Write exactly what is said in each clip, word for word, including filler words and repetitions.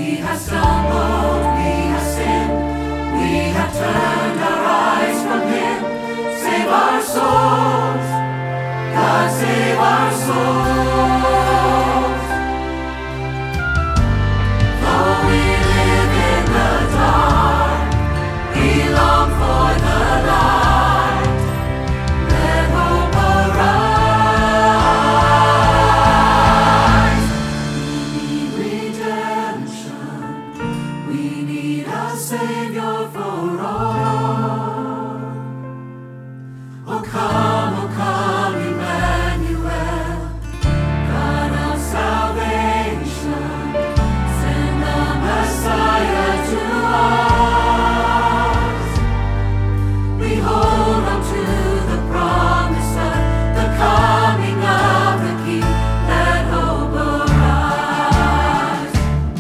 have stumbled, we have sinned, we have turned our eyes from Him. Save our souls, God, save our souls. Though we live in the dark, we long for the light. Let hope arise. We need redemption. We need a Savior for all. Oh come, oh come, Emmanuel, God of salvation, send the Messiah to us. We hold on to the promise of the coming of the King. Let hope arise.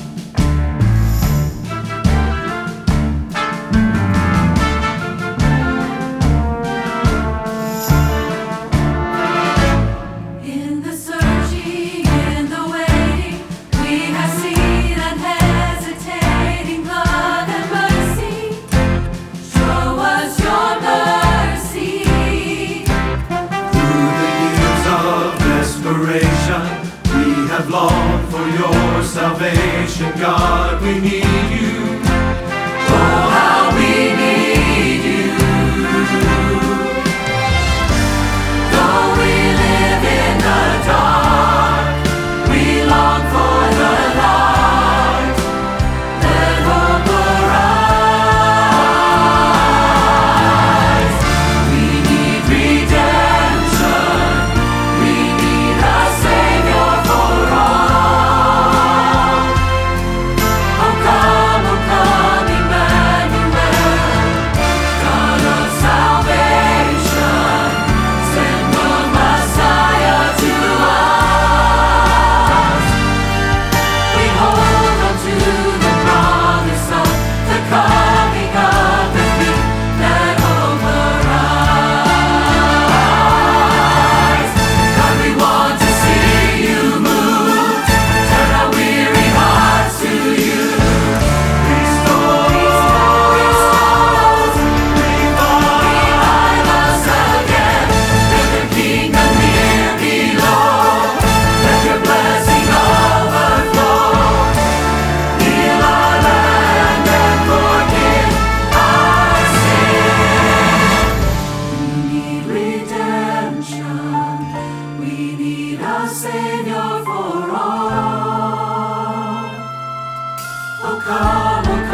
In the searching, in the waiting, we have seen unhesitating love and mercy. Show us your mercy. Through the years of desperation, we have longed for your salvation. God, we need you. Oh, how we need you. Though we live in the dark, we long for the light. Let hope arise. We need redemption. We need a Savior for all. Oh come, oh come, Emmanuel, God of salvation, send the Messiah to us. We hold on to the promise of the coming of the King. Let hope arise. God, we want to see you move. Turn our weary hearts to you. Restore, revive us again. Build your kingdom here below. Let your blessing overflow. Heal our land and forgive our sin. We need redemption. We need a Savior for all. Oh come, oh